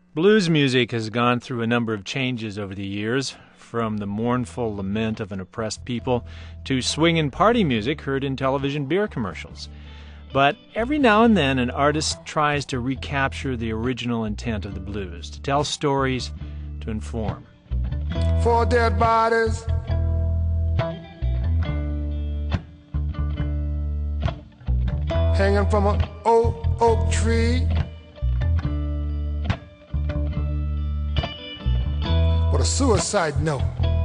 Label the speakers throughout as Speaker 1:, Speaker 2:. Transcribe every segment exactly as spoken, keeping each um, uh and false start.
Speaker 1: Blues music has gone through a number of changes over the years, from the mournful lament of an oppressed people to swing and party music heard in television beer commercials. But every now and then an artist tries to recapture the original intent of the blues, to tell stories, to inform.
Speaker 2: Four dead bodies, hanging from an old oak tree. With a suicide note.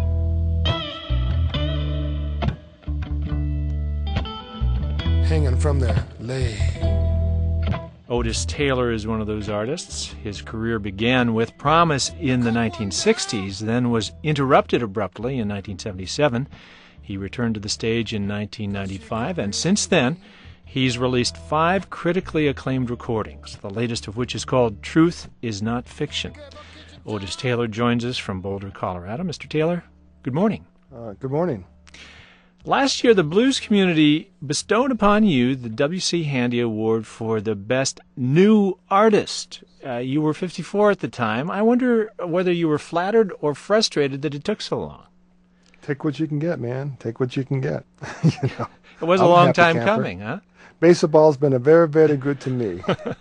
Speaker 2: Hanging from their leg.
Speaker 1: Otis Taylor is one of those artists. His career began with promise in the nineteen sixties, then was interrupted abruptly in nineteen seventy-seven. He returned to the stage in nineteen ninety-five, and since then, he's released five critically acclaimed recordings, the latest of which is called Truth Is Not Fiction. Otis Taylor joins us from Boulder, Colorado. Mister Taylor, good morning.
Speaker 2: Uh, good morning.
Speaker 1: Last year, the blues community bestowed upon you the W C Handy Award for the Best New Artist. Uh, you were fifty-four at the time. I wonder whether you were flattered or frustrated that it took so long.
Speaker 2: Take what you can get, man. Take what you can get. you know,
Speaker 1: it was a
Speaker 2: I'm
Speaker 1: long
Speaker 2: a
Speaker 1: time
Speaker 2: camper.
Speaker 1: coming, huh?
Speaker 2: Baseball's been a very, very good to me.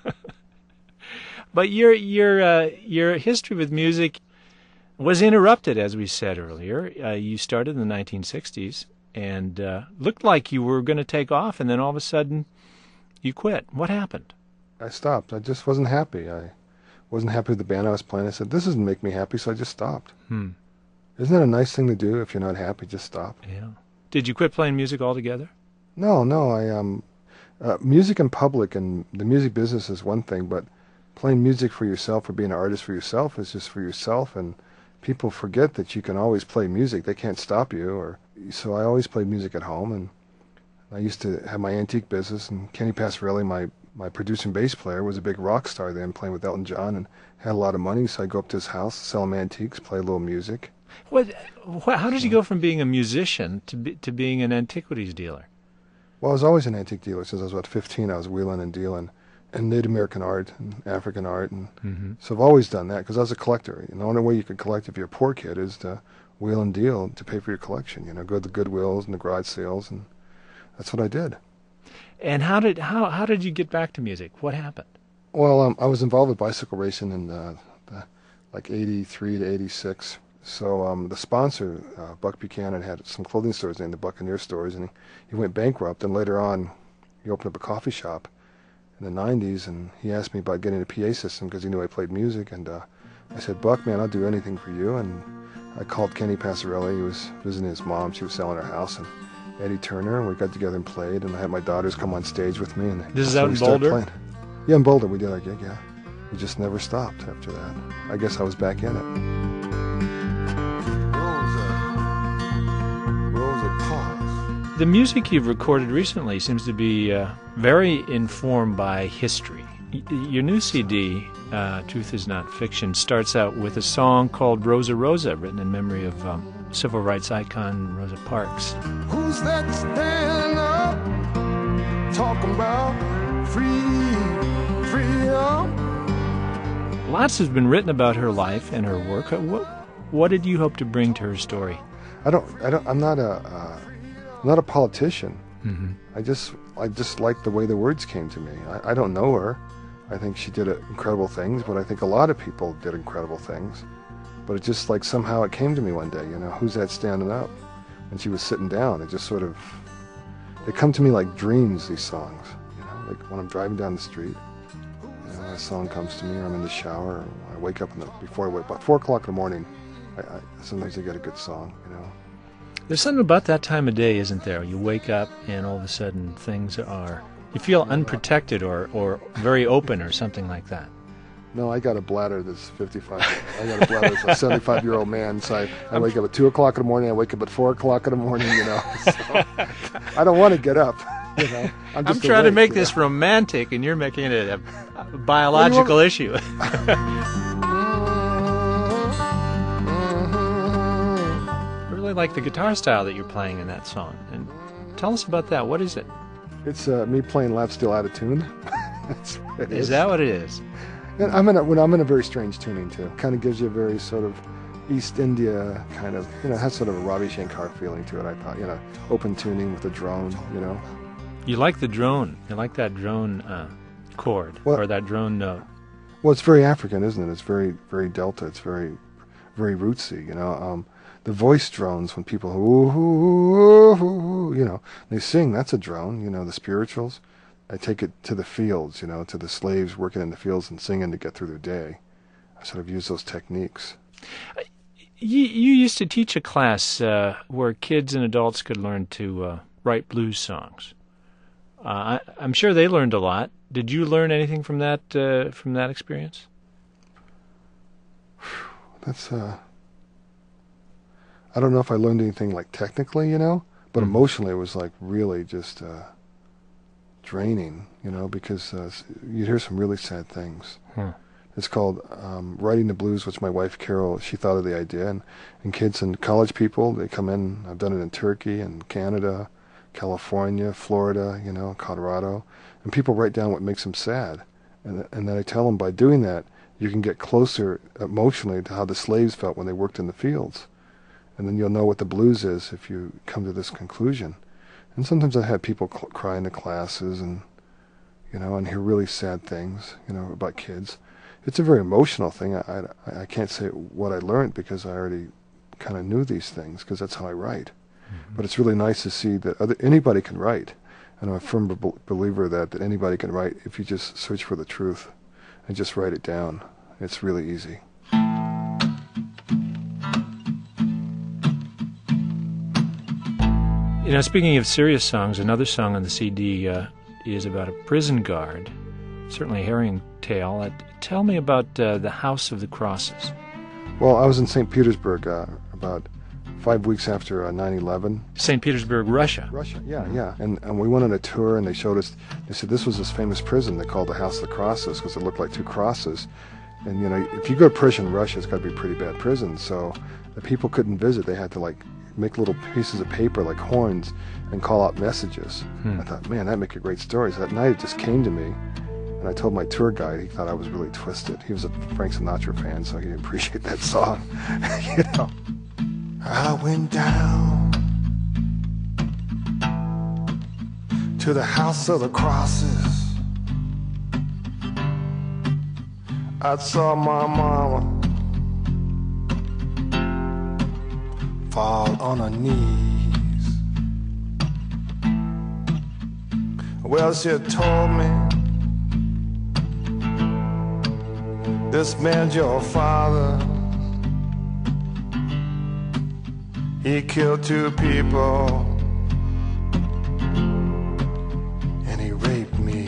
Speaker 1: But your your uh, your history with music was interrupted, as we said earlier. Uh, you started in the nineteen sixties and uh, looked like you were going to take off, and then all of a sudden you quit. What happened?
Speaker 2: I stopped. I just wasn't happy. I wasn't happy with the band I was playing. I said, this doesn't make me happy, so I just stopped.
Speaker 1: Hmm.
Speaker 2: Isn't that a nice thing to do? If you're not happy, just stop.
Speaker 1: Yeah. Did you quit playing music altogether?
Speaker 2: No, no. I um, uh, music in public and the music business is one thing, but playing music for yourself or being an artist for yourself is just for yourself, and people forget that you can always play music. They can't stop you. Or so I always played music at home, and I used to have my antique business, and Kenny Passarelli, my, my producing bass player, was a big rock star then, playing with Elton John, and had a lot of money, so I'd go up to his house, sell him antiques, play a little music.
Speaker 1: What, what, how did you go from being a musician to be, to being an antiquities dealer?
Speaker 2: Well, I was always an antique dealer. Since I was about fifteen, I was wheeling and dealing. And Native American art and African art, and
Speaker 1: mm-hmm.
Speaker 2: so I've always done that because I was a collector. You know, the only way you can collect if you're a poor kid is to wheel and deal to pay for your collection. You know, go to the Goodwills and the garage sales, and that's what I did.
Speaker 1: And how did how how did you get back to music? What happened?
Speaker 2: Well, um, I was involved with bicycle racing in uh, the, like eighty-three to eighty-six. So um, the sponsor, uh, Buck Buchanan, had some clothing stores named the Buccaneer Stores, and he, he went bankrupt. And later on, he opened up a coffee shop in the nineties, and he asked me about getting a P A system because he knew I played music, and uh, I said, Buck, man, I'll do anything for you. And I called Kenny Passarelli. He was visiting his mom. She was selling her house, and Eddie Turner, and we got together and played, and I had my daughters come on stage with me. And
Speaker 1: this is
Speaker 2: so
Speaker 1: out in Boulder?
Speaker 2: playing. Yeah, in Boulder. We did our gig, yeah. We just never stopped after that. I guess I was back in it. Rosa. Rosa Parks.
Speaker 1: The music you've recorded recently seems to be uh, very informed by history. Y- your new C D, uh, Truth Is Not Fiction, starts out with a song called Rosa Rosa, written in memory of um, civil rights icon Rosa Parks.
Speaker 2: Who's that standing up, talking about free, freedom?
Speaker 1: Lots has been written about her life and her work. What, what did you hope to bring to her story?
Speaker 2: I don't, I don't, I'm not a, uh, I'm not a politician.
Speaker 1: Mm-hmm.
Speaker 2: I just, I just like the way the words came to me. I, I don't know her. I think she did incredible things, but I think a lot of people did incredible things. But it just like somehow it came to me one day, you know, who's that standing up? And she was sitting down. It just sort of, they come to me like dreams, these songs, you know, like when I'm driving down the street, you know, a song comes to me, or I'm in the shower, or I wake up in the, before I wake up, about four o'clock in the morning, I, I, sometimes I get a good song, you know.
Speaker 1: There's something about that time of day, isn't there? You wake up and all of a sudden things are, you feel unprotected or, or very open or something like that.
Speaker 2: No, I got a bladder that's fifty-five. I got a bladder that's a seventy-five-year-old man. So I, I wake up at two o'clock in the morning. I wake up at four o'clock in the morning. You know, so I don't want to get up. You know, I'm,
Speaker 1: I'm
Speaker 2: just
Speaker 1: trying
Speaker 2: awake,
Speaker 1: to make
Speaker 2: you know?
Speaker 1: this romantic, and you're making it a, a biological issue. I really like the guitar style that you're playing in that song. And tell us about that. What is it?
Speaker 2: It's uh, me playing lap steel out of tune. That's what it
Speaker 1: Is
Speaker 2: is.
Speaker 1: that what it is?
Speaker 2: And I'm in a, when I'm in a very strange tuning too. Kind of gives you a very sort of East India kind of, you know, has sort of a Ravi Shankar feeling to it. I thought, you know, open tuning with a drone, you know.
Speaker 1: You like the drone. You like that drone uh, chord
Speaker 2: well,
Speaker 1: or that drone note.
Speaker 2: Well, it's very African, isn't it? It's very, very Delta. It's very, very rootsy, you know. Um, the voice drones, when people, ooh, ooh, ooh, ooh, you know, they sing, that's a drone, you know, the spirituals. I take it to the fields, you know, to the slaves working in the fields and singing to get through their day. I sort of use those techniques.
Speaker 1: You, you used to teach a class uh, where kids and adults could learn to uh, write blues songs. Uh, I, I'm sure they learned a lot. Did you learn anything from that uh, from that experience?
Speaker 2: That's uh. I don't know if I learned anything like technically, you know, but
Speaker 1: mm-hmm.
Speaker 2: emotionally it was like really just uh, draining, you know, because uh, you'd hear some really sad things.
Speaker 1: Hmm.
Speaker 2: It's called um, Writing the Blues, which my wife Carol, she thought of the idea, and, and kids and college people, they come in. I've done it in Turkey and Canada, California, Florida, you know, Colorado, and people write down what makes them sad, and and then I tell them by doing that you can get closer emotionally to how the slaves felt when they worked in the fields. And then you'll know what the blues is if you come to this conclusion. And sometimes I've had people cl- cry in the classes and, you know, and hear really sad things, you know, about kids. It's a very emotional thing. I, I, I can't say what I learned because I already kind of knew these things because that's how I write. Mm-hmm. But it's really nice to see that other, anybody can write. And I'm a firm be- believer that, that anybody can write if you just search for the truth and just write it down. It's really easy.
Speaker 1: You know, speaking of serious songs, another song on the C D uh, is about a prison guard, certainly a harrowing tale. Uh, tell me about uh, the House of the Crosses.
Speaker 2: Well, I was in Saint Petersburg uh, about five weeks after uh, nine eleven.
Speaker 1: Saint Petersburg, Russia.
Speaker 2: Russia, yeah, yeah. And, and we went on a tour, and they showed us, they said this was this famous prison they called the House of the Crosses because it looked like two crosses. And, you know, if you go to prison in Russia, it's got to be a pretty bad prison. So the people couldn't visit. They had to, like, make little pieces of paper like horns and call out messages. Hmm. I thought, man, that'd make a great story. So that night it just came to me, and I told my tour guide. He thought I was really twisted. He was a Frank Sinatra fan, so he didn't appreciate that song. You know. I went down to the House of the Crosses. I saw my mama fall on her knees. Well, she told me, this man's your father. He killed two people and he raped me.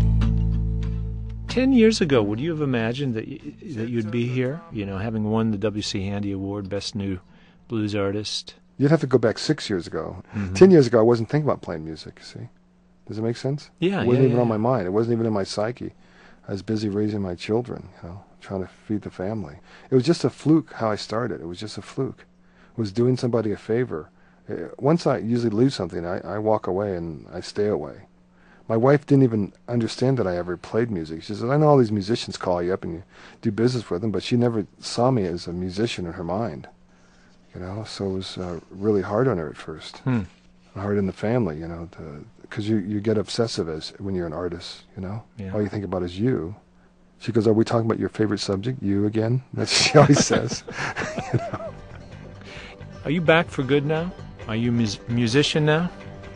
Speaker 1: Ten years ago, would you have imagined that y- that you'd be here? You know, having won the W C Handy Award, Best New Blues Artist.
Speaker 2: You'd have to go back six years ago.
Speaker 1: Mm-hmm.
Speaker 2: Ten years ago, I wasn't thinking about playing music, see? Does it make sense?
Speaker 1: Yeah,
Speaker 2: It wasn't
Speaker 1: yeah,
Speaker 2: even
Speaker 1: yeah.
Speaker 2: on my mind. It wasn't even in my psyche. I was busy raising my children, you know, trying to feed the family. It was just a fluke how I started. It was just a fluke. It was doing somebody a favor. Uh, Once I usually lose something, I, I walk away and I stay away. My wife didn't even understand that I ever played music. She said, I know all these musicians call you up and you do business with them, but she never saw me as a musician in her mind. You know, so it was uh, really hard on her at first.
Speaker 1: Hmm.
Speaker 2: Hard in the family, you know, because you, you get obsessive as when you're an artist, you know.
Speaker 1: Yeah.
Speaker 2: All you think about is you. She goes, are we talking about your favorite subject, you again? That's what she always says. You know?
Speaker 1: Are you back for good now? Are you a mus- musician now?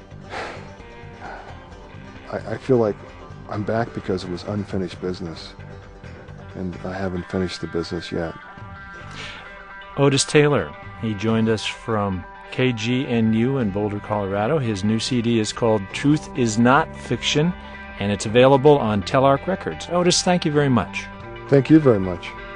Speaker 2: I, I feel like I'm back because it was unfinished business, and I haven't finished the business yet.
Speaker 1: Otis Taylor, he joined us from K G N U in Boulder, Colorado. His new C D is called Truth Is Not Fiction, and it's available on Telarc Records. Otis, thank you very much.
Speaker 2: Thank you very much.